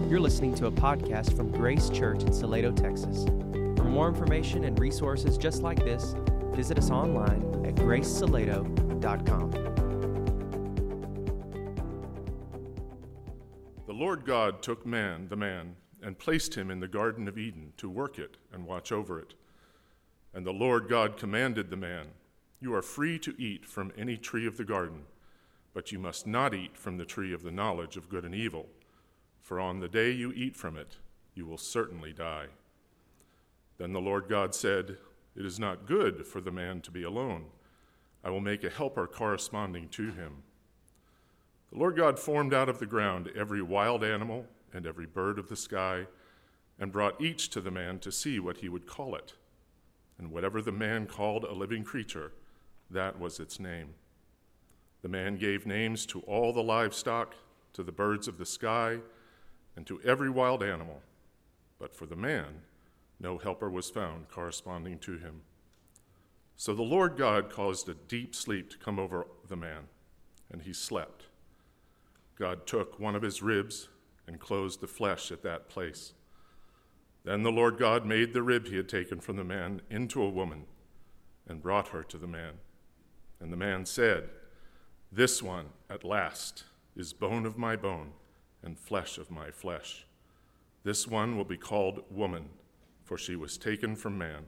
You're listening to a podcast from Grace Church in Salado, Texas. For more information and resources just like this, visit us online at gracesalado.com. The Lord God took the man, and placed him in the Garden of Eden to work it and watch over it. And the Lord God commanded the man, "You are free to eat from any tree of the garden, but you must not eat from the tree of the knowledge of good and evil. For on the day you eat from it, you will certainly die." Then the Lord God said, "It is not good for the man to be alone. I will make a helper corresponding to him." The Lord God formed out of the ground every wild animal and every bird of the sky, and brought each to the man to see what he would call it. And whatever the man called a living creature, that was its name. The man gave names to all the livestock, to the birds of the sky, and to every wild animal. But for the man, no helper was found corresponding to him. So the Lord God caused a deep sleep to come over the man, and he slept. God took one of his ribs and closed the flesh at that place. Then the Lord God made the rib he had taken from the man into a woman and brought her to the man. And the man said, "This one, at last, is bone of my bone and flesh of my flesh. This one will be called woman, for she was taken from man.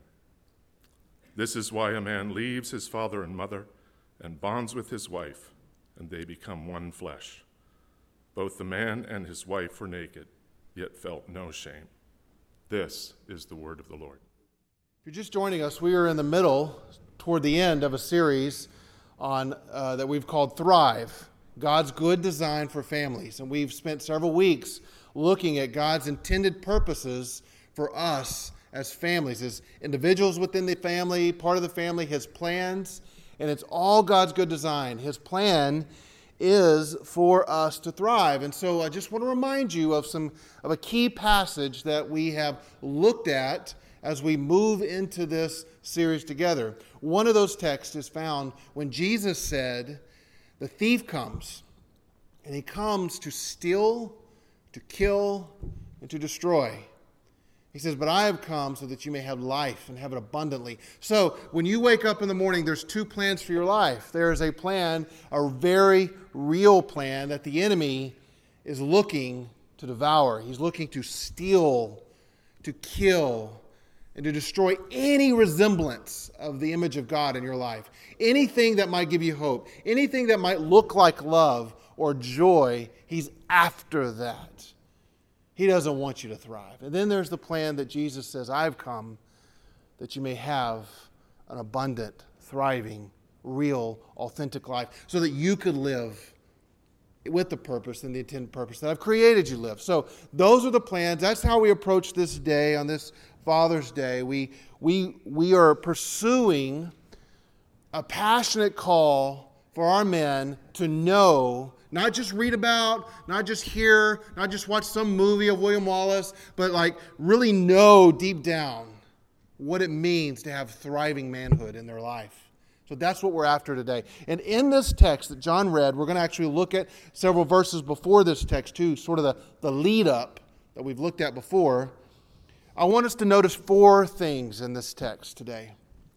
This is why a man leaves his father and mother and bonds with his wife, and they become one flesh. Both the man and his wife were naked, yet felt no shame." This is the word of the Lord. If you're just joining us, we are in the middle, toward the end of a series on that we've called Thrive, God's good design for families. And we've spent several weeks looking at God's intended purposes for us as families, as individuals within the family, part of the family, His plans, and it's all God's good design. His plan is for us to thrive. And so I just want to remind you of a key passage that we have looked at as we move into this series together. One of those texts is found when Jesus said, "The thief comes, and he comes to steal, to kill, and to destroy." He says, "But I have come so that you may have life and have it abundantly." So when you wake up in the morning, there's two plans for your life. There's a plan, a very real plan that the enemy is looking to devour. He's looking to steal, to kill, and to destroy any resemblance of the image of God in your life. Anything that might give you hope, anything that might look like love or joy, he's after that. He doesn't want you to thrive. And then there's the plan that Jesus says, "I've come that you may have an abundant, thriving, real, authentic life, so that you could live with the purpose and the intended purpose that I've created you to live." So those are the plans. That's how we approach this day on this Father's Day. We are pursuing a passionate call for our men to know, not just read about, not just hear, not just watch some movie of William Wallace, but really know deep down what it means to have thriving manhood in their life. So that's what we're after today. And in this text that John read, we're going to actually look at several verses before this text too, sort of the lead up that we've looked at before. I want us to notice four things in this text today.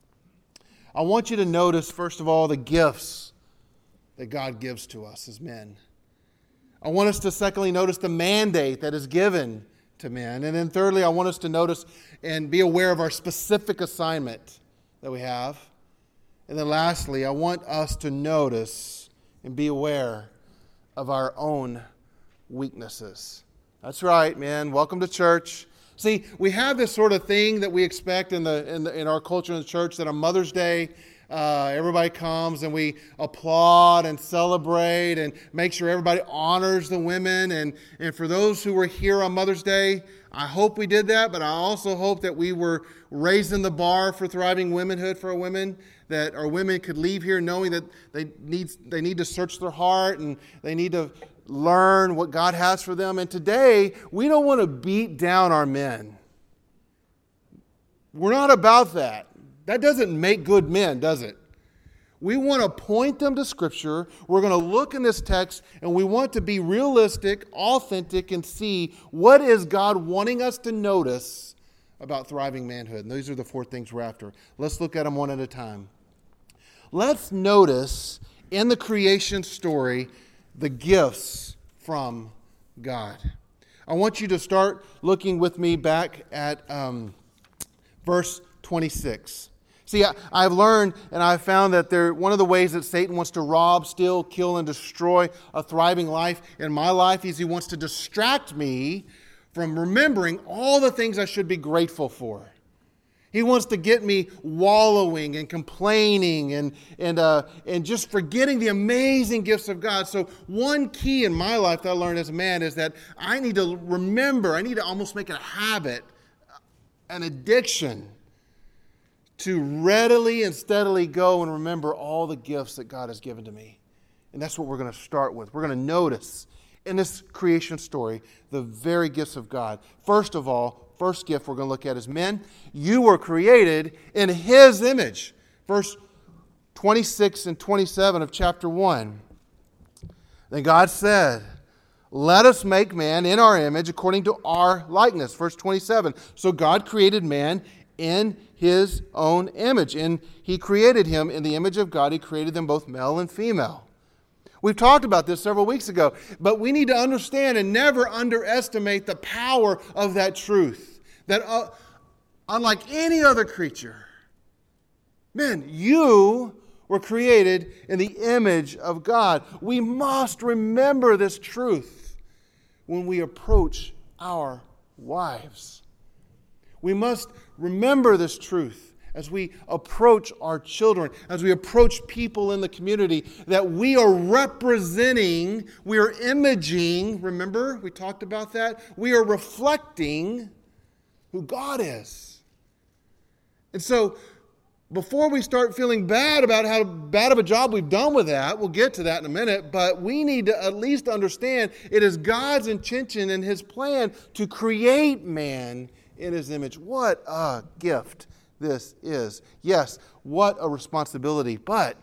I want you to notice, first of all, the gifts that God gives to us as men. I want us to secondly notice the mandate that is given to men. And then thirdly, I want us to notice and be aware of our specific assignment that we have. And then lastly, I want us to notice and be aware of our own weaknesses. That's right, man. Welcome to church. See, we have this sort of thing that we expect in our culture in the church, that on Mother's Day, everybody comes and we applaud and celebrate and make sure everybody honors the women. And for those who were here on Mother's Day, I hope we did that, but I also hope that we were raising the bar for thriving womanhood for our women, that our women could leave here knowing that they need to search their heart and they need to learn what God has for them. And today, we don't want to beat down our men. We're not about that. That doesn't make good men, does it? We want to point them to Scripture. We're going to look in this text, and we want to be realistic, authentic, and see what is God wanting us to notice about thriving manhood. And these are the 4 things we're after. Let's look at them one at a time. Let's notice in the creation story the gifts from God. I want you to start looking with me back at verse 26. See, I've learned and I've found that one of the ways that Satan wants to rob, steal, kill, and destroy a thriving life in my life is he wants to distract me from remembering all the things I should be grateful for. He wants to get me wallowing and complaining and just forgetting the amazing gifts of God. So one key in my life that I learned as a man is that I need to remember, I need to almost make it a habit, an addiction, to readily and steadily go and remember all the gifts that God has given to me. And that's what we're going to start with. We're going to notice in this creation story the very gifts of God. First of all, first gift we're going to look at is men. You were created in His image. Verse 26 and 27 of chapter 1. Then God said, let us make man in our image according to our likeness. Verse 27. So God created man in His own image. And He created him in the image of God. He created them both male and female. We've talked about this several weeks ago, but we need to understand and never underestimate the power of that truth. That unlike any other creature, men, you were created in the image of God. We must remember this truth when we approach our wives. We must remember this truth as we approach our children, as we approach people in the community, that we are representing, we are imaging, remember, we talked about that? We are reflecting who God is. And so, before we start feeling bad about how bad of a job we've done with that, we'll get to that in a minute, but we need to at least understand it is God's intention and His plan to create man in His image. What a gift this is. Yes, what a responsibility. But,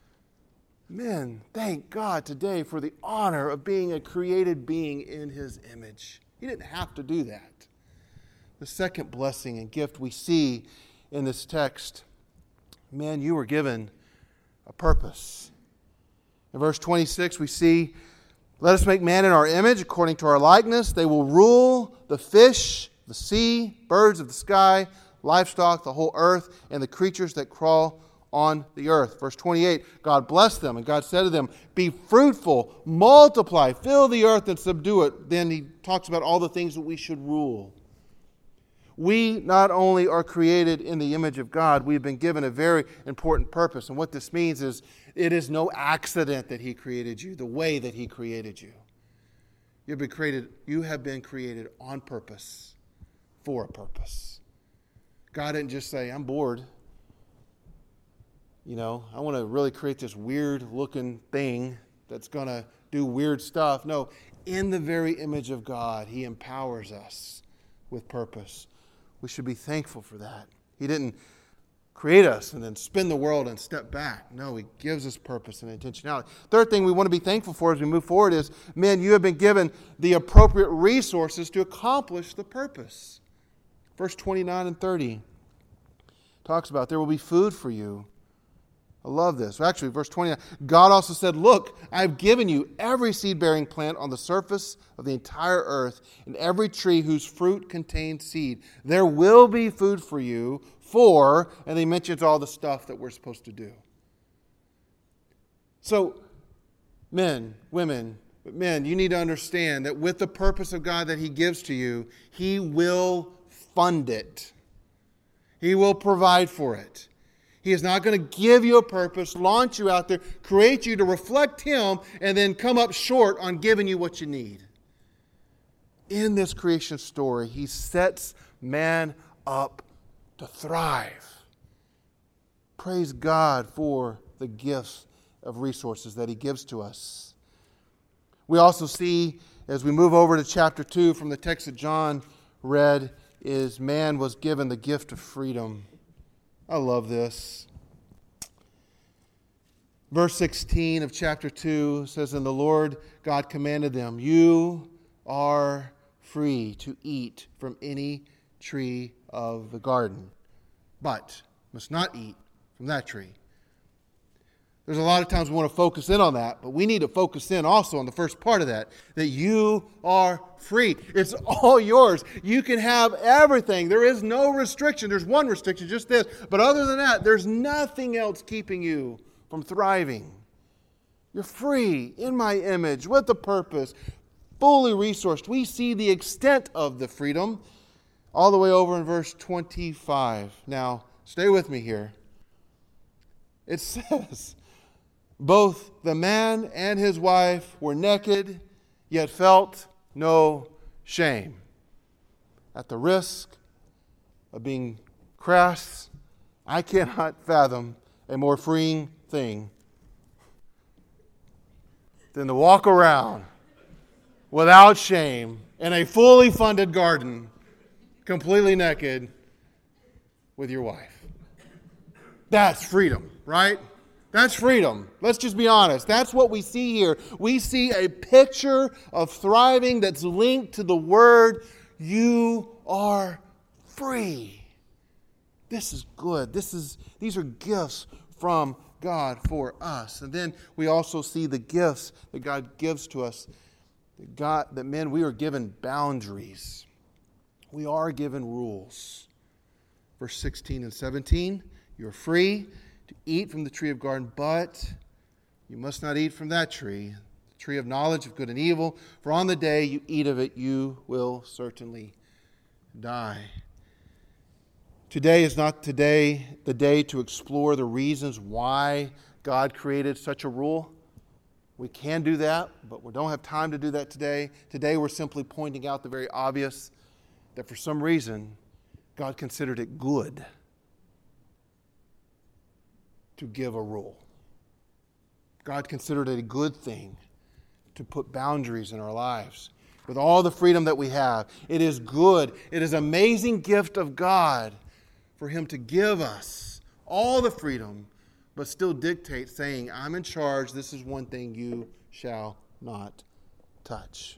men, thank God today for the honor of being a created being in His image. He didn't have to do that. The second blessing and gift we see in this text, men, you were given a purpose. In verse 26, we see, let us make man in our image according to our likeness. They will rule the fish, the sea, birds of the sky, livestock, the whole earth, and the creatures that crawl on the earth. Verse 28, God blessed them, and God said to them, be fruitful, multiply, fill the earth and subdue it. Then He talks about all the things that we should rule. We not only are created in the image of God, we've been given a very important purpose. And what this means is it is no accident that He created you, the way that He created you. You have been created on purpose, for a purpose. God didn't just say, I'm bored. I want to really create this weird-looking thing that's going to do weird stuff. No, in the very image of God, He empowers us with purpose. We should be thankful for that. He didn't create us and then spin the world and step back. No, He gives us purpose and intentionality. Third thing we want to be thankful for as we move forward is, men, you have been given the appropriate resources to accomplish the purpose. Verse 29 and 30 talks about there will be food for you. I love this. Actually, verse 29, God also said, look, I have given you every seed-bearing plant on the surface of the entire earth and every tree whose fruit contains seed. There will be food for you and he mentions all the stuff that we're supposed to do. So, men, women, you need to understand that with the purpose of God that He gives to you, He will fund it. He will provide for it. He is not going to give you a purpose, launch you out there, create you to reflect Him, and then come up short on giving you what you need. In this creation story, He sets man up to thrive. Praise God for the gifts of resources that He gives to us. We also see, as we move over to chapter 2 from the text that John read, is man was given the gift of freedom. I love this. Verse 16 of chapter 2 says, "And the Lord God commanded them, 'You are free to eat from any tree of the garden, but must not eat from that tree.'" There's a lot of times we want to focus in on that, but we need to focus in also on the first part of that you are free. It's all yours. You can have everything. There is no restriction. There's one restriction, just this. But other than that, there's nothing else keeping you from thriving. You're free in my image with a purpose, fully resourced. We see the extent of the freedom all the way over in verse 25. Now, stay with me here. It says, "Both the man and his wife were naked, yet felt no shame." At the risk of being crass, I cannot fathom a more freeing thing than to walk around without shame in a fully funded garden, completely naked, with your wife. That's freedom, right? That's freedom. Let's just be honest. That's what we see here. We see a picture of thriving that's linked to the word, "You are free." This is good. These are gifts from God for us. And then we also see the gifts that God gives to us. That men, we are given boundaries. We are given rules. Verse 16 and 17, "You are free to eat from the tree of garden, but you must not eat from that tree, the tree of knowledge of good and evil, for on the day you eat of it, you will certainly die." Today is not the day to explore the reasons why God created such a rule. We can do that, but we don't have time to do that today. Today we're simply pointing out the very obvious, that for some reason God considered it good to give a rule. God considered it a good thing to put boundaries in our lives. With all the freedom that we have, it is good. It is an amazing gift of God for Him to give us all the freedom, but still dictate, saying, "I'm in charge. This is one thing you shall not touch."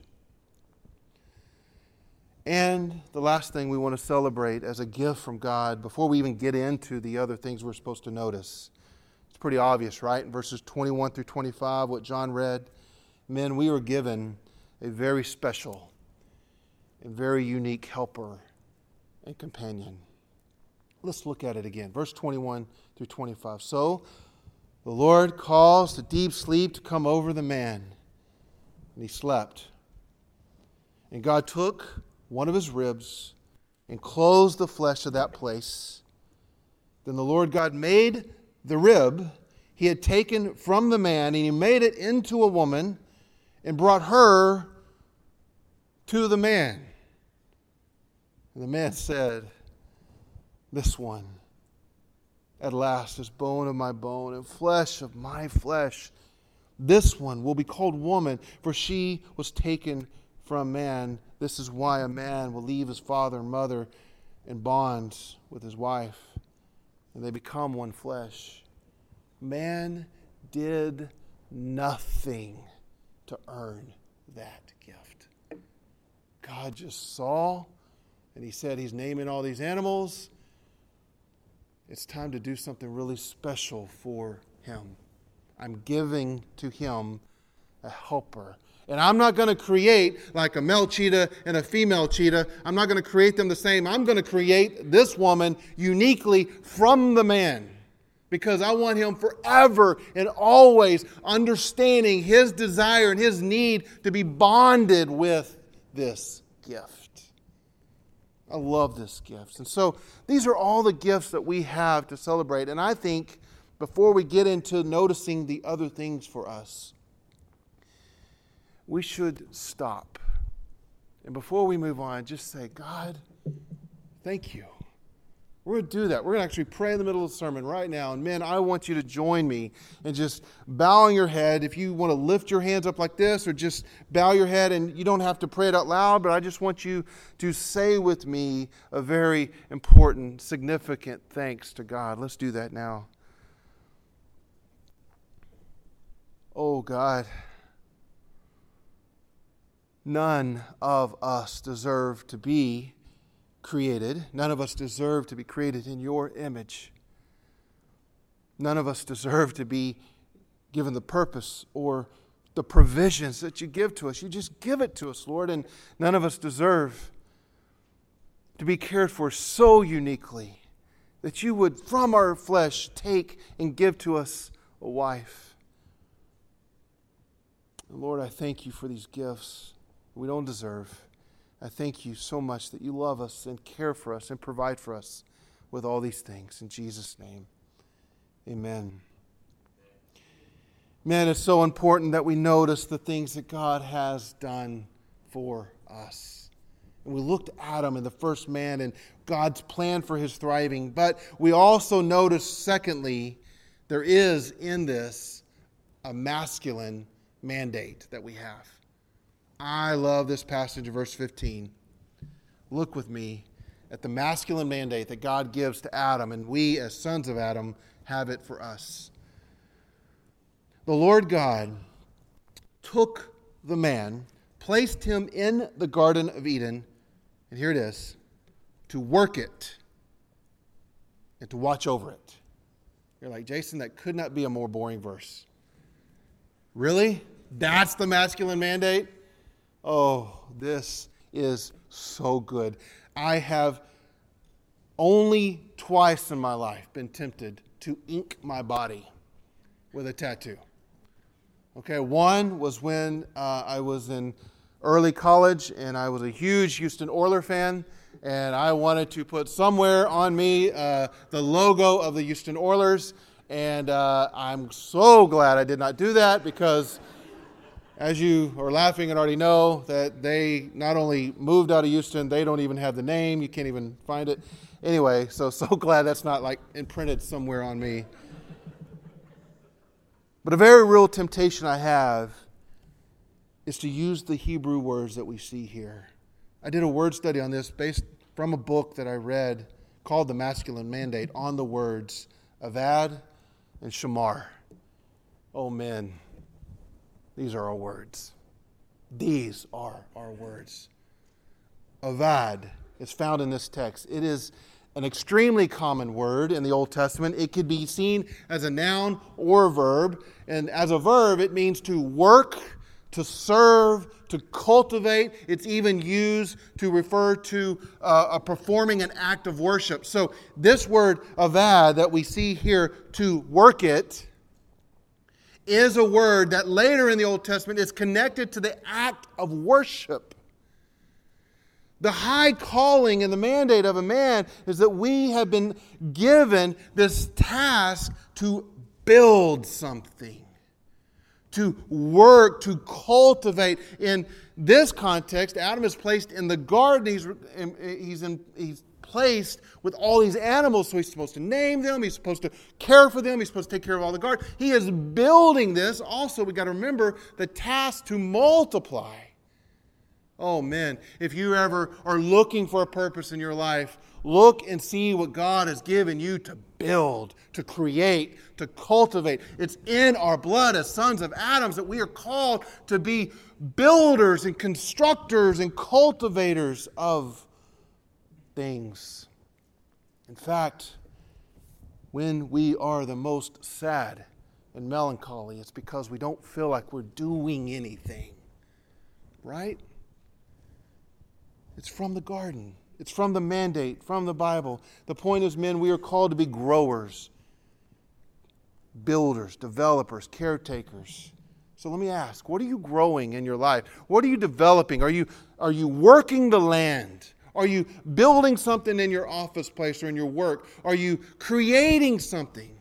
And the last thing we want to celebrate as a gift from God, before we even get into the other things we're supposed to notice, it's pretty obvious, right? In verses 21 through 25, what John read, men, we were given a very special and very unique helper and companion. Let's look at it again. Verse 21 through 25. "So the Lord caused a deep sleep to come over the man, and he slept. And God took one of his ribs and closed the flesh of that place. Then the Lord God made the rib he had taken from the man, and he made it into a woman and brought her to the man. And the man said, 'This one at last is bone of my bone and flesh of my flesh. This one will be called woman, for she was taken from man. This is why a man will leave his father and mother and bonds with his wife, and they become one flesh.' Man did nothing to earn that gift. God just saw, and He said He's naming all these animals. It's time to do something really special for him. I'm giving to him a helper. And I'm not going to create like a male cheetah and a female cheetah. I'm not going to create them the same. I'm going to create this woman uniquely from the man, because I want him forever and always understanding his desire and his need to be bonded with this gift. I love this gift. And so these are all the gifts that we have to celebrate. And I think before we get into noticing the other things for us, we should stop. And before we move on, just say, "God, thank you." We're going to do that. We're going to actually pray in the middle of the sermon right now. And men, I want you to join me in just bowing your head. If you want to lift your hands up like this, or just bow your head, and you don't have to pray it out loud, but I just want you to say with me a very important, significant thanks to God. Let's do that now. Oh God, none of us deserve to be created. None of us deserve to be created in your image. None of us deserve to be given the purpose or the provisions that you give to us. You just give it to us, Lord, and none of us deserve to be cared for so uniquely that you would, from our flesh, take and give to us a wife. Lord, I thank you for these gifts we don't deserve. I thank you so much that you love us and care for us and provide for us with all these things. In Jesus' name, amen. Man, it's so important that we notice the things that God has done for us. And we looked at Adam and the first man and God's plan for his thriving. But we also notice, secondly, there is in this a masculine mandate that we have. I love this passage of verse 15. Look with me at the masculine mandate that God gives to Adam, and we as sons of Adam have it for us. The Lord God took the man, placed him in the Garden of Eden, and here it is, to work it and to watch over it. You're like, Jason, that could not be a more boring verse. Really? That's the masculine mandate? Oh, this is so good. I have only twice in my life been tempted to ink my body with a tattoo. Okay, one was when I was in early college and I was a huge Houston Oilers fan, and I wanted to put somewhere on me the logo of the Houston Oilers, and I'm so glad I did not do that because, as you are laughing and already know, that they not only moved out of Houston, they don't even have the name. You can't even find it. Anyway, so glad that's not like imprinted somewhere on me. But a very real temptation I have is to use the Hebrew words that we see here. I did a word study on this based from a book that I read called The Masculine Mandate on the words avad and shamar. Oh, men, these are our words. These are our words. Avad is found in this text. It is an extremely common word in the Old Testament. It could be seen as a noun or a verb. And as a verb, it means to work, to serve, to cultivate. It's even used to refer to performing an act of worship. So this word avad that we see here, to work it, is a word that later in the Old Testament is connected to the act of worship. The high calling and the mandate of a man is that we have been given this task to build something, to work, to cultivate. In this context, Adam is placed in the garden. He's placed with all these animals, so he's supposed to name them, he's supposed to care for them, he's supposed to take care of all the garden. He is building this. Also, we've got to remember the task to multiply. Oh, man, if you ever are looking for a purpose in your life, look and see what God has given you to build, to create, to cultivate. It's in our blood as sons of Adam that we are called to be builders and constructors and cultivators of things. In fact, when we are the most sad and melancholy, it's because we don't feel like we're doing anything. Right? It's from the garden. It's from the mandate, from the Bible. The point is, men, we are called to be growers, builders, developers, caretakers. So let me ask, what are you growing in your life? What are you developing? Are you working the land? Are you building something in your office place or in your work? Are you creating something?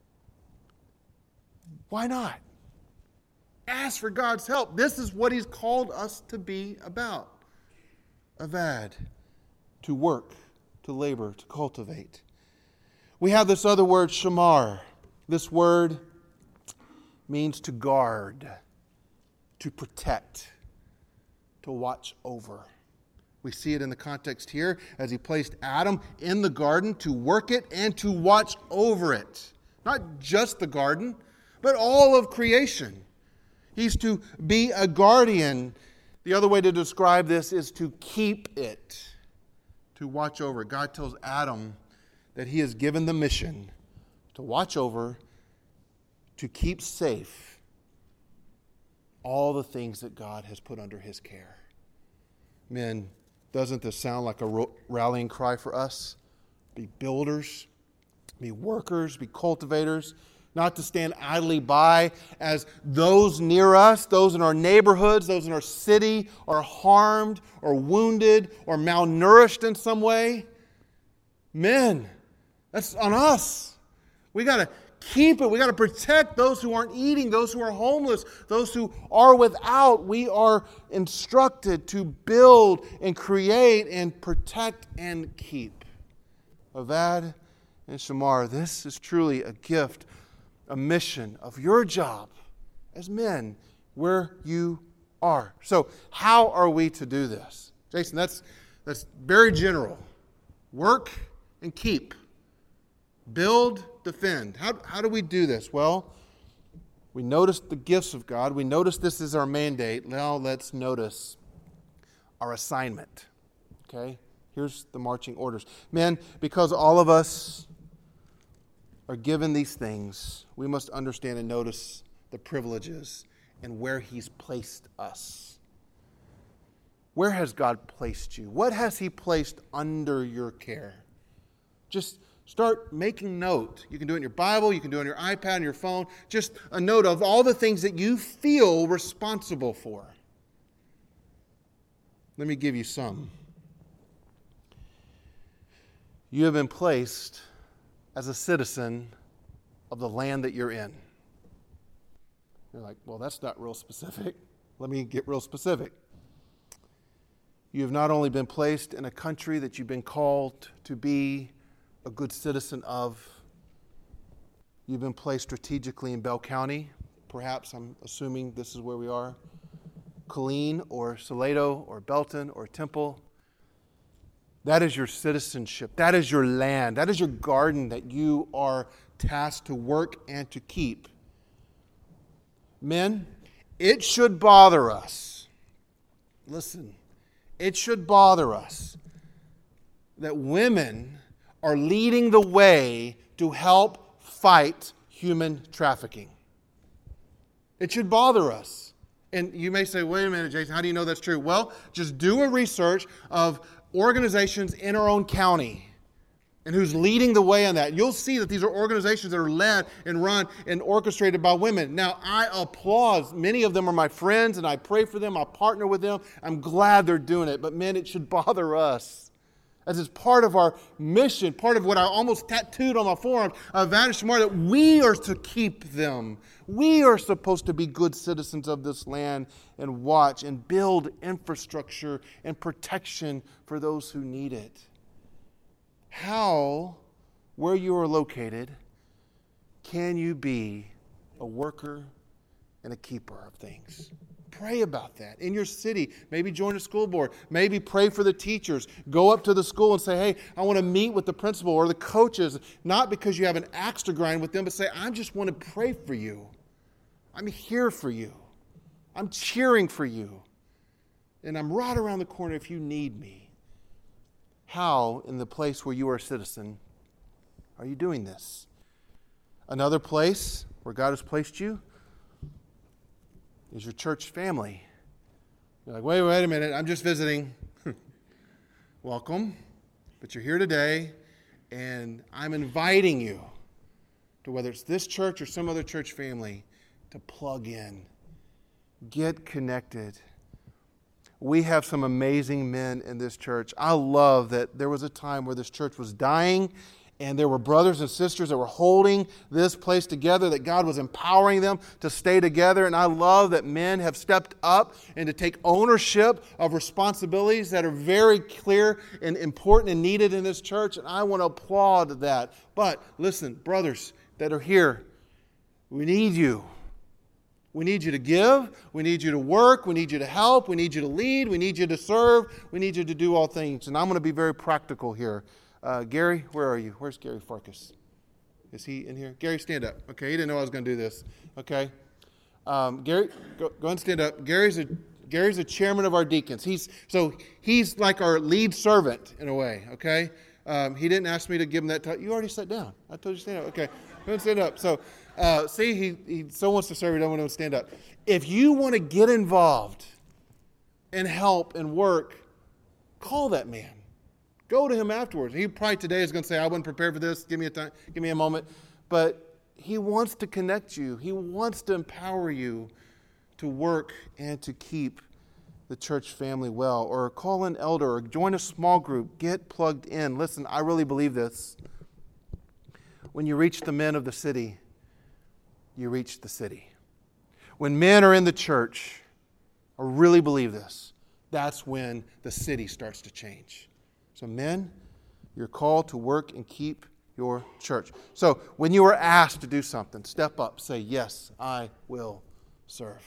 Why not? Ask for God's help. This is what He's called us to be about. Avad, to work, to labor, to cultivate. We have this other word, shamar. This word means to guard, to protect, to watch over. We see it in the context here as He placed Adam in the garden to work it and to watch over it. Not just the garden, but all of creation. He's to be a guardian. The other way to describe this is to keep it, to watch over. God tells Adam that he has given the mission to watch over, to keep safe all the things that God has put under his care. Men, doesn't this sound like a rallying cry for us? Be builders, be workers, be cultivators, not to stand idly by as those near us, those in our neighborhoods, those in our city are harmed or wounded or malnourished in some way. Men, that's on us. We got to keep it. We got to protect those who aren't eating, those who are homeless, those who are without. We are instructed to build and create and protect and keep. Avad and Shamar, this is truly a gift, a mission of your job as men where you are. So how are we to do this? Jason, that's very general. Work and keep. Build, defend. How do we do this? Well, we notice the gifts of God. We notice this is our mandate. Now let's notice our assignment. Okay? Here's the marching orders. Men, because all of us are given these things, we must understand and notice the privileges and where He's placed us. Where has God placed you? What has He placed under your care? Just start making note. You can do it in your Bible, you can do it on your iPad, on your phone. Just a note of all the things that you feel responsible for. Let me give you some. You have been placed as a citizen of the land that you're in. You're like, well, that's not real specific. Let me get real specific. You have not only been placed in a country that you've been called to be a good citizen of, you've been placed strategically in Bell County. Perhaps, I'm assuming this is where we are. Killeen or Salado or Belton or Temple. That is your citizenship. That is your land. That is your garden that you are tasked to work and to keep. Men, it should bother us. Listen, it should bother us that women are leading the way to help fight human trafficking. It should bother us. And you may say, wait a minute, Jason, how do you know that's true? Well, just do a research of organizations in our own county and who's leading the way on that. You'll see that these are organizations that are led and run and orchestrated by women. Now, I applaud. Many of them are my friends, and I pray for them. I partner with them. I'm glad they're doing it. But, men, it should bother us. As it's part of our mission, part of what I almost tattooed on my forearm, Avad and Shamar, that we are to keep them. We are supposed to be good citizens of this land and watch and build infrastructure and protection for those who need it. How, where you are located, can you be a worker and a keeper of things? Pray about that. In your city, maybe join a school board. Maybe pray for the teachers. Go up to the school and say, hey, I want to meet with the principal or the coaches, not because you have an axe to grind with them, but say, I just want to pray for you. I'm here for you. I'm cheering for you. And I'm right around the corner if you need me. How, in the place where you are a citizen, are you doing this? Another place where God has placed you is your church family. You're like, wait a minute, I'm just visiting. Welcome, but you're here today, and I'm inviting you to, whether it's this church or some other church family, to plug in. Get connected. We have some amazing men in this church. I love that there was a time where this church was dying, and there were brothers and sisters that were holding this place together, that God was empowering them to stay together. And I love that men have stepped up and to take ownership of responsibilities that are very clear and important and needed in this church. And I want to applaud that. But listen, brothers that are here, we need you. We need you to give. We need you to work. We need you to help. We need you to lead. We need you to serve. We need you to do all things. And I'm going to be very practical here. Gary, where are you? Where's Gary Farkas? Is he in here? Gary, stand up. Okay, he didn't know I was going to do this. Okay. Gary, go and stand up. Gary's a chairman of our deacons. He's like our lead servant in a way, okay? He didn't ask me to give him that title. You already sat down. I told you to stand up. Okay, go and stand up. So, he so wants to serve, he doesn't want to stand up. If you want to get involved and help and work, call that man. Go to him afterwards. He probably today is going to say, I wasn't prepared for this. Give me a time. Give me a moment. But he wants to connect you. He wants to empower you to work and to keep the church family well. Or call an elder or join a small group. Get plugged in. Listen, I really believe this. When you reach the men of the city, you reach the city. When men are in the church, I really believe this, that's when the city starts to change. So men, you're called to work and keep your church. So when you are asked to do something, step up, say, yes, I will serve.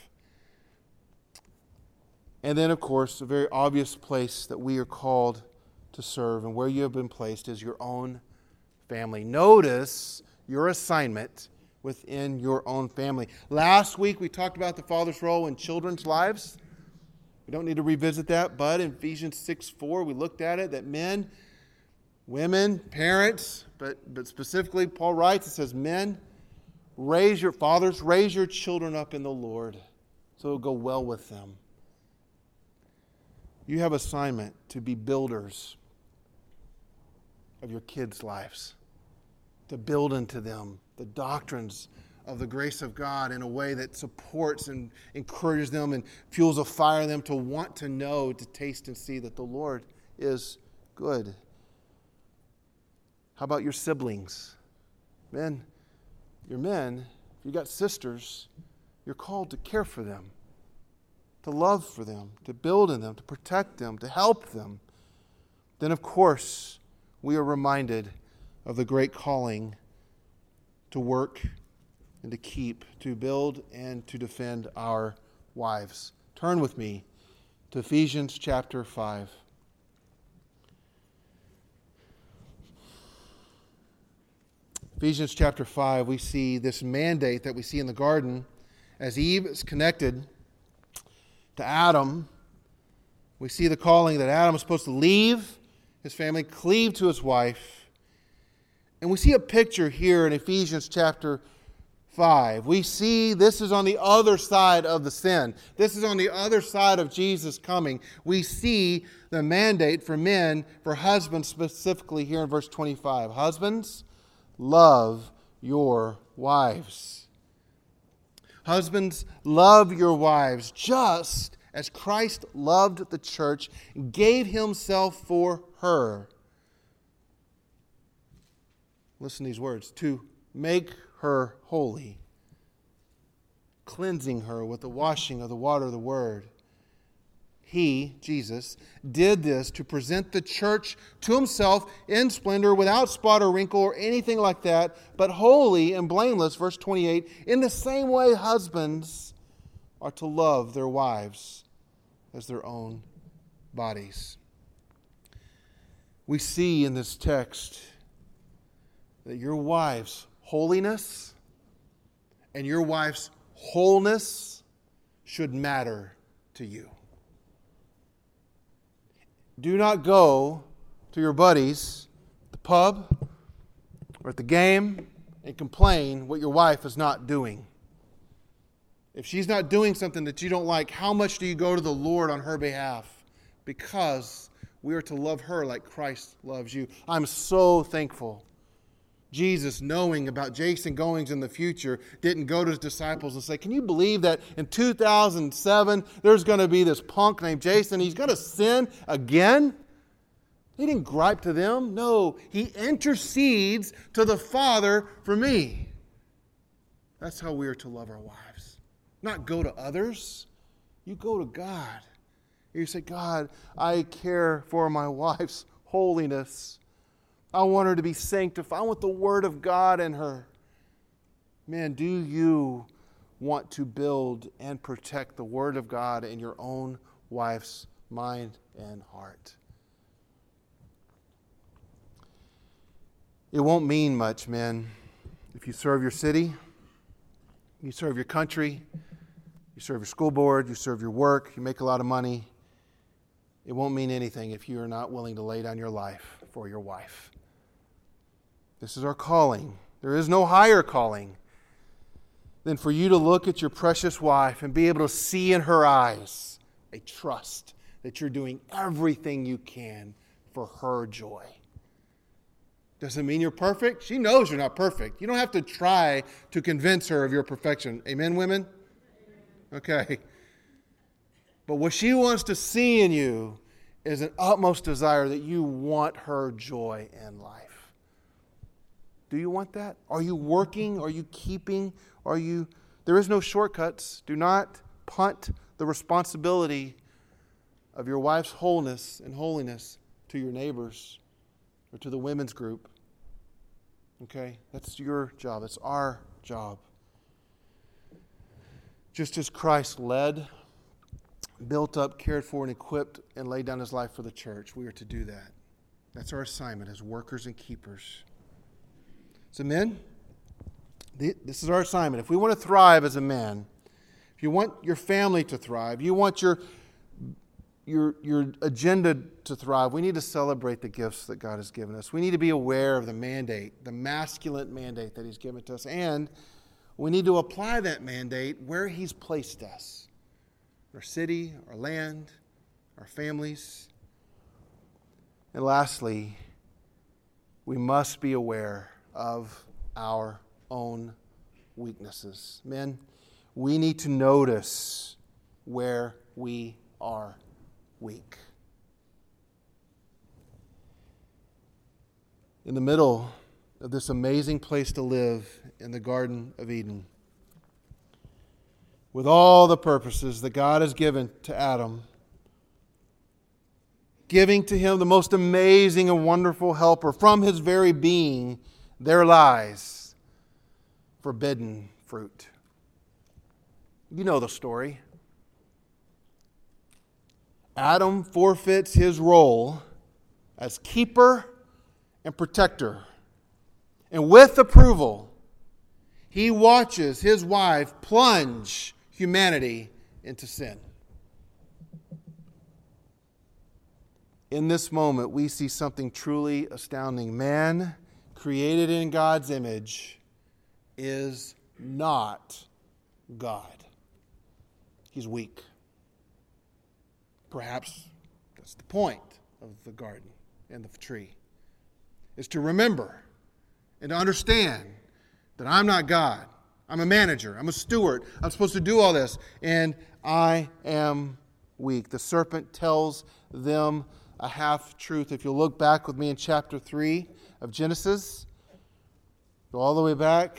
And then, of course, a very obvious place that we are called to serve and where you have been placed is your own family. Notice your assignment within your own family. Last week we talked about the father's role in children's lives. We don't need to revisit that, but in Ephesians 6:4 we looked at it, that men, women, parents, but specifically Paul writes, it says, men, raise your children up in the Lord so it'll go well with them. You have assignment to be builders of your kids' lives, to build into them the doctrines of the grace of God in a way that supports and encourages them and fuels a fire in them to want to know, to taste and see that the Lord is good. How about your siblings? Men, you're men. If you got sisters, you're called to care for them, to love for them, to build in them, to protect them, to help them. Then, of course, we are reminded of the great calling to work and to keep, to build and to defend our wives. Turn with me to Ephesians chapter 5. Ephesians chapter 5, we see this mandate that we see in the garden as Eve is connected to Adam. We see the calling that Adam is supposed to leave his family, cleave to his wife. And we see a picture here in Ephesians chapter 5. We see this is on the other side of the sin. This is on the other side of Jesus coming. We see the mandate for men, for husbands specifically here in verse 25. Husbands, love your wives. Husbands, love your wives just as Christ loved the church and gave himself for her. Listen to these words. To make her holy, cleansing her with the washing of the water of the word. He, Jesus, did this to present the church to himself in splendor, without spot or wrinkle or anything like that, but holy and blameless. Verse 28, in the same way husbands are to love their wives as their own bodies. We see in this text that your wife's holiness and your wife's wholeness should matter to you. Do not go to your buddies at the pub or at the game and complain what your wife is not doing. If she's not doing something that you don't like, how much do you go to the Lord on her behalf? Because we are to love her like Christ loves you. I'm so thankful Jesus, knowing about Jason Goings in the future, didn't go to his disciples and say, can you believe that in 2007 there's going to be this punk named Jason? He's going to sin again? He didn't gripe to them. No, he intercedes to the Father for me. That's how we are to love our wives. Not go to others. You go to God. You say, God, I care for my wife's holiness. I want her to be sanctified. I want the Word of God in her. Man, do you want to build and protect the Word of God in your own wife's mind and heart? It won't mean much, men, if you serve your city, you serve your country, You serve your school board, you serve your work, you make a lot of money. It won't mean anything if you are not willing to lay down your life for your wife. This is our calling. There is no higher calling than for you to look at your precious wife and be able to see in her eyes a trust that you're doing everything you can for her joy. Doesn't mean you're perfect. She knows you're not perfect. You don't have to try to convince her of your perfection. Amen, women? Okay. But what she wants to see in you is an utmost desire that you want her joy in life. Do you want that? Are you working? Are you keeping? There is no shortcuts. Do not punt the responsibility of your wife's wholeness and holiness to your neighbors or to the women's group. Okay? That's your job. It's our job. Just as Christ led, built up, cared for, and equipped, and laid down his life for the church, we are to do that. That's our assignment as workers and keepers. So men, this is our assignment. If we want to thrive as a man, if you want your family to thrive, you want your agenda to thrive, we need to celebrate the gifts that God has given us. We need to be aware of the mandate, the masculine mandate that he's given to us, and we need to apply that mandate where he's placed us. Our city, our land, our families. And lastly, we must be aware of our own weaknesses. Men, we need to notice where we are weak. In the middle of this amazing place to live in the Garden of Eden, with all the purposes that God has given to Adam, giving to him the most amazing and wonderful helper from his very being, there lies forbidden fruit. You know the story. Adam forfeits his role as keeper and protector. And with approval, he watches his wife plunge humanity into sin. In this moment, we see something truly astounding. Man, created in God's image, is not God. He's weak. Perhaps that's the point of the garden and the tree, is to remember and to understand that I'm not God. I'm a manager. I'm a steward. I'm supposed to do all this. And I am weak. The serpent tells them a half-truth. If you'll look back with me in chapter 3 of Genesis, go all the way back.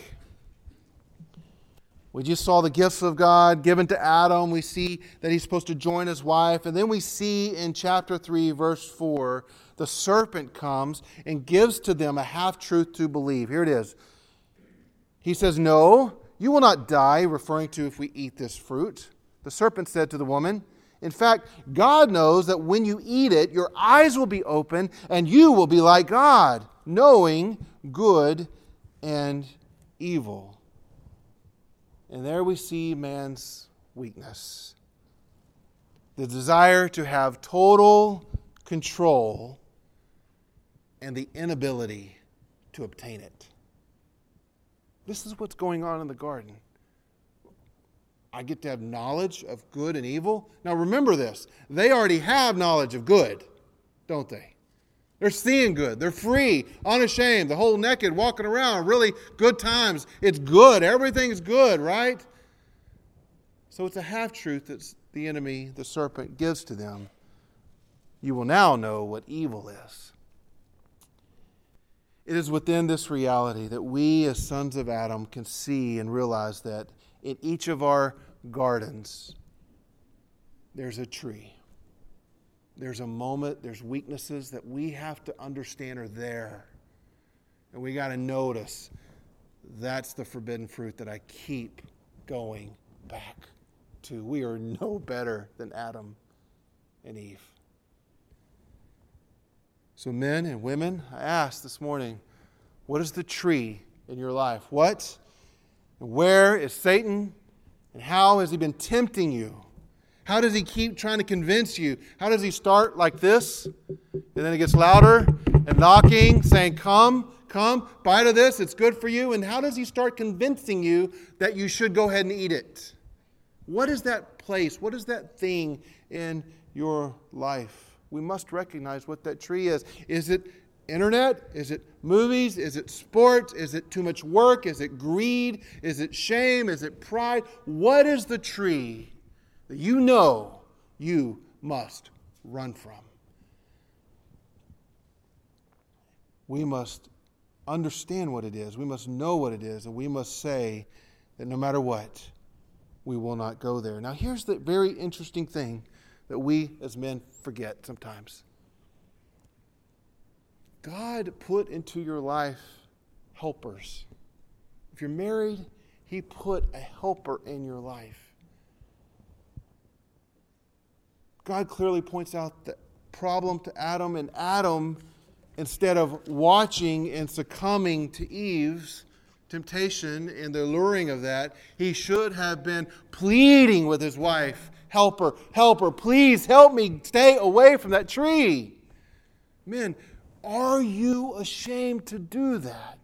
We just saw the gifts of God given to Adam. We see that he's supposed to join his wife. And then we see in chapter 3, verse 4, the serpent comes and gives to them a half-truth to believe. Here it is. He says, "No, you will not die," referring to if we eat this fruit. The serpent said to the woman, "In fact, God knows that when you eat it, your eyes will be open and you will be like God, knowing good and evil." And there we see man's weakness. The desire to have total control and the inability to obtain it. This is what's going on in the garden. I get to have knowledge of good and evil. Now remember this. They already have knowledge of good, don't they? They're seeing good. They're free, unashamed, the whole naked, walking around, really good times. It's good. Everything's good, right? So it's a half-truth that the enemy, the serpent, gives to them. You will now know what evil is. It is within this reality that we as sons of Adam can see and realize that in each of our gardens, there's a tree. There's a moment, there's weaknesses that we have to understand are there. And we got to notice that's the forbidden fruit that I keep going back to. We are no better than Adam and Eve. So men and women, I ask this morning, what is the tree in your life? What? And where is Satan? And how has he been tempting you? How does he keep trying to convince you? How does he start like this? And then it gets louder and knocking, saying, come, bite of this, it's good for you. And how does he start convincing you that you should go ahead and eat it? What is that place? What is that thing in your life? We must recognize what that tree is. Is it internet? Is it movies? Is it sports? Is it too much work? Is it greed? Is it shame? Is it pride? What is the tree that you know you must run from? We must understand what it is. We must know what it is. And we must say that no matter what, we will not go there. Now, here's the very interesting thing that we as men forget sometimes. God put into your life helpers. If you're married, He put a helper in your life. God clearly points out the problem to Adam, and Adam, instead of watching and succumbing to Eve's temptation and the luring of that, he should have been pleading with his wife, helper, please help me stay away from that tree. Men, are you ashamed to do that?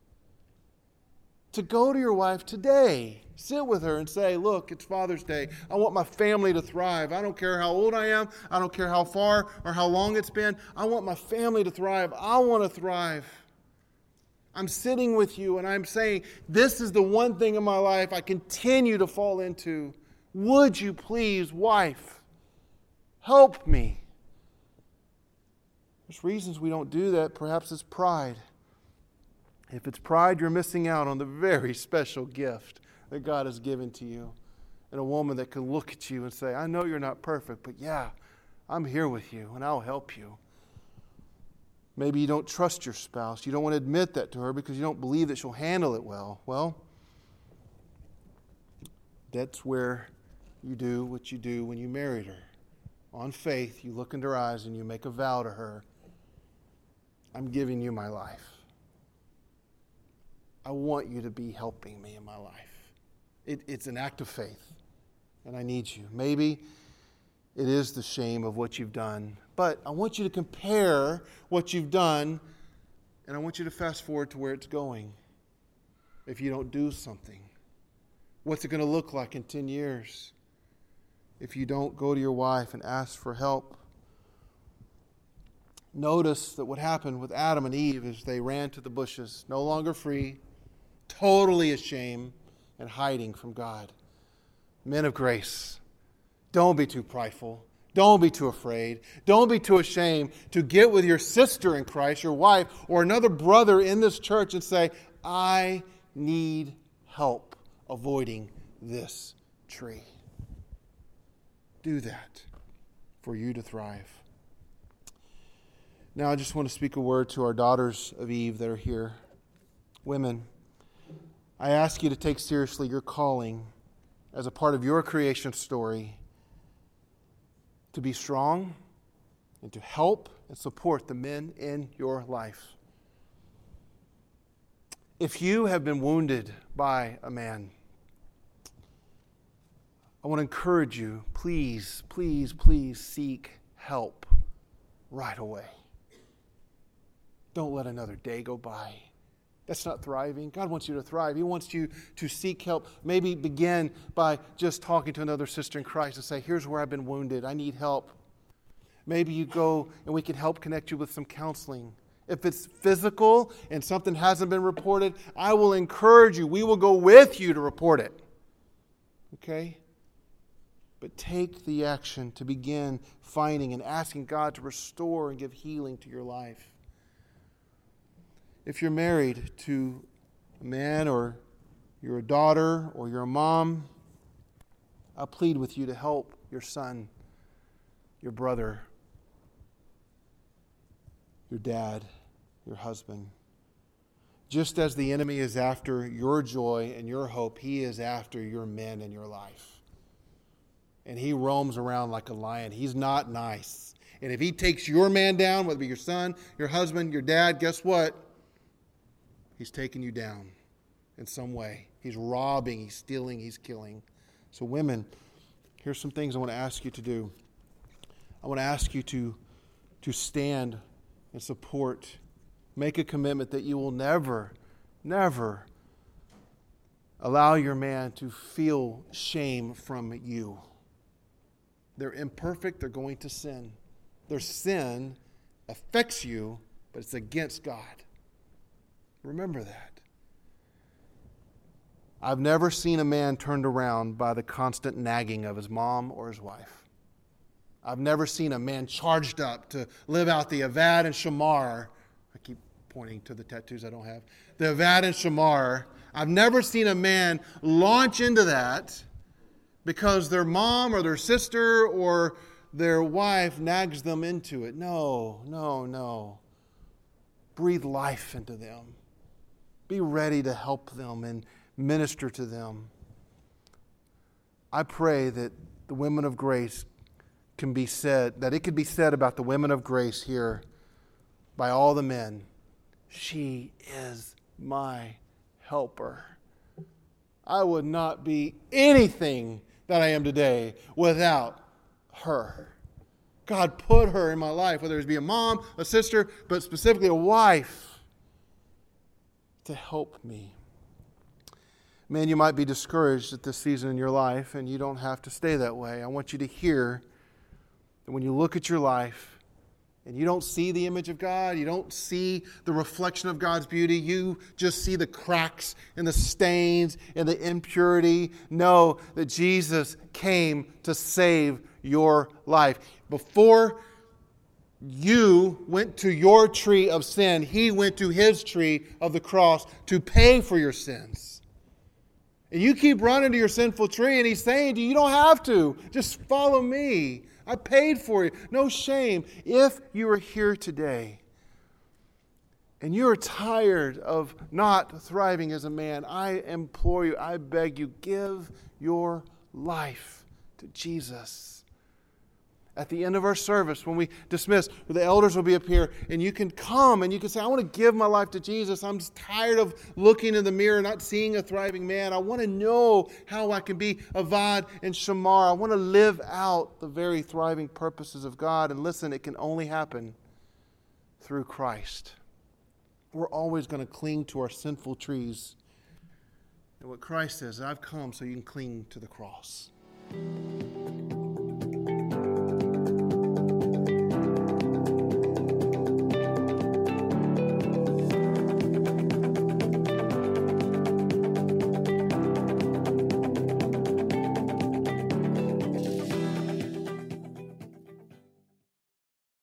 To go to your wife today, sit with her and say, look, it's Father's Day. I want my family to thrive. I don't care how old I am. I don't care how far or how long it's been. I want my family to thrive. I want to thrive. I'm sitting with you and I'm saying, this is the one thing in my life I continue to fall into. Would you please, wife, help me? There's reasons we don't do that. Perhaps it's pride. If it's pride, you're missing out on the very special gift that God has given to you. And a woman that can look at you and say, I know you're not perfect, but yeah, I'm here with you and I'll help you. Maybe you don't trust your spouse. You don't want to admit that to her because you don't believe that she'll handle it well. Well, that's where you do what you do when you married her. On faith, you look into her eyes and you make a vow to her. I'm giving you my life. I want you to be helping me in my life. It's an act of faith, and I need you. Maybe it is the shame of what you've done, but I want you to compare what you've done, and I want you to fast forward to where it's going. If you don't do something, what's it going to look like in 10 years? If you don't go to your wife and ask for help. Notice that what happened with Adam and Eve is they ran to the bushes, no longer free, totally ashamed, and hiding from God. Men of grace, don't be too prideful. Don't be too afraid. Don't be too ashamed to get with your sister in Christ, your wife, or another brother in this church and say, I need help avoiding this tree. Do that for you to thrive. Now I just want to speak a word to our daughters of Eve that are here. Women, I ask you to take seriously your calling as a part of your creation story to be strong and to help and support the men in your life. If you have been wounded by a man, I want to encourage you, please seek help right away. Don't let another day go by. That's not thriving. God wants you to thrive. He wants you to seek help. Maybe begin by just talking to another sister in Christ and say, here's where I've been wounded. I need help. Maybe you go and we can help connect you with some counseling. If it's physical and something hasn't been reported, I will encourage you. We will go with you to report it. Okay? But take the action to begin finding and asking God to restore and give healing to your life. If you're married to a man or you're a daughter or you're a mom, I plead with you to help your son, your brother, your dad, your husband. Just as the enemy is after your joy and your hope, he is after your men in your life. And he roams around like a lion. He's not nice. And if he takes your man down, whether it be your son, your husband, your dad, guess what? He's taking you down in some way. He's robbing, he's stealing, he's killing. So women, here's some things I want to ask you to do. I want to ask you to stand and support. Make a commitment that you will never allow your man to feel shame from you. They're imperfect. They're going to sin. Their sin affects you, but it's against God. Remember that. I've never seen a man turned around by the constant nagging of his mom or his wife. I've never seen a man charged up to live out the Avad and Shamar. I keep pointing to the tattoos I don't have. The Avad and Shamar. I've never seen a man launch into that because their mom or their sister or their wife nags them into it. No. Breathe life into them. Be ready to help them and minister to them. I pray that the women of grace can be said, that it could be said about the women of grace here by all the men, she is my helper. I would not be anything that I am today without her. God put her in my life, whether it be a mom, a sister, but specifically a wife, to help me. Man, you might be discouraged at this season in your life, and you don't have to stay that way. I want you to hear that when you look at your life and you don't see the image of God, you don't see the reflection of God's beauty, you just see the cracks and the stains and the impurity. Know that Jesus came to save your life. Before you went to your tree of sin, He went to His tree of the cross to pay for your sins. And you keep running to your sinful tree, and He's saying to you, you don't have to. Just follow me. I paid for you. No shame. If you are here today and you are tired of not thriving as a man, I implore you, I beg you, give your life to Jesus. At the end of our service, when we dismiss, the elders will be up here, and you can come and you can say, I want to give my life to Jesus. I'm just tired of looking in the mirror, not seeing a thriving man. I want to know how I can be Avad and Shamar. I want to live out the very thriving purposes of God. And listen, it can only happen through Christ. We're always going to cling to our sinful trees. And what Christ says, I've come so you can cling to the cross.